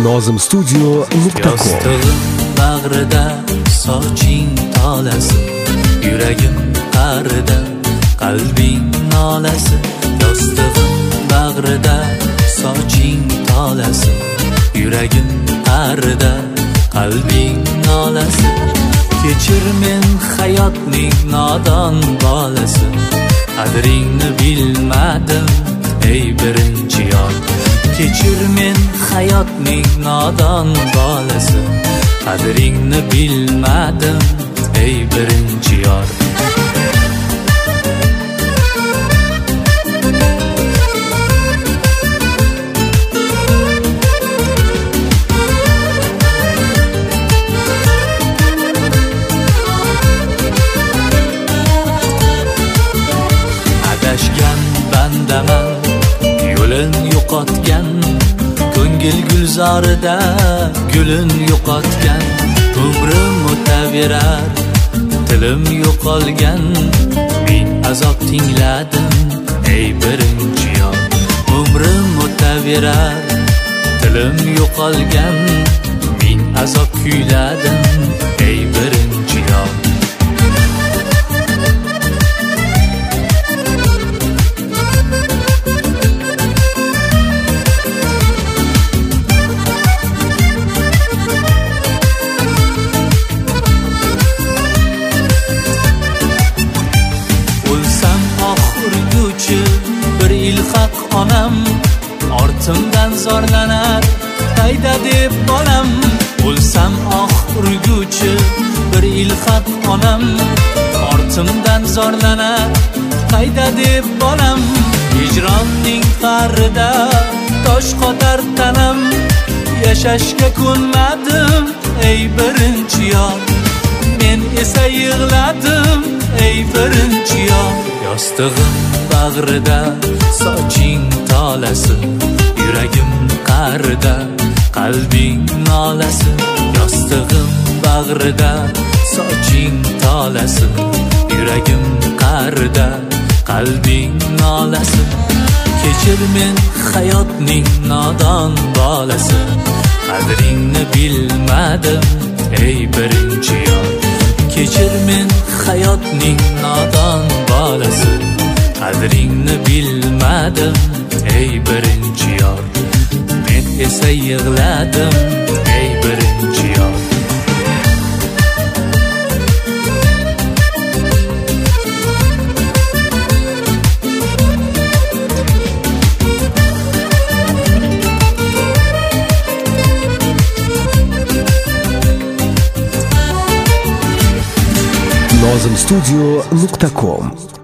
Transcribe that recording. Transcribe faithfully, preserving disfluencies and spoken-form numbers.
nozim studio nuqta com. Yostig'im bag'rida soching tolasi, yuragim qarida qalbing nolasi. Yostig'im bag'rida soching tolasi, yuragim qarida qalbing nolasi. Kechir men hayotning nodon bolasi, qadringni bilmadim ey birinchi yor. Kechir men hayotning nodon bolasi, qadringni bilmadim ey birinchi yor. Adashgan bandaman, yo'lin yo'qotgan, ko'ngil gulzorida gulin yo'qotgan. Umrim o'taverar, tilim yo'qolgan, men azob tingladim ey birinchi yor. Umrim o'taverar, tilim yo'qolgan, men azob kuyladim ey birinchi yor. Bir ilhaq onam, ortimdan zorlanar qayda deb bolam. O'lsam ox urguvchi bir ilhaq onam, ortimdan zorlanar qayda deb bolam. Hijronning qarida tosh qotar tanam, yashashga ko'nmadim ey birinchi yor. Men esa yig'ladim ey birinchi yor. Yostig'im bag'rida soching tolasi, yuragim qarida qalbing nolasi. Yostig'im bag'rida soching tolasi, yuragim qarida qalbing nolasi. Kechir men hayotning nodon bolasi, qadringni bilmadim ey birinchi yor. Kechir men hayotning nodon bolasi, qadringni bilmadim ey birinchi yor. Men esa yig'ladim ey birinchi yor. nozim studio nuqta com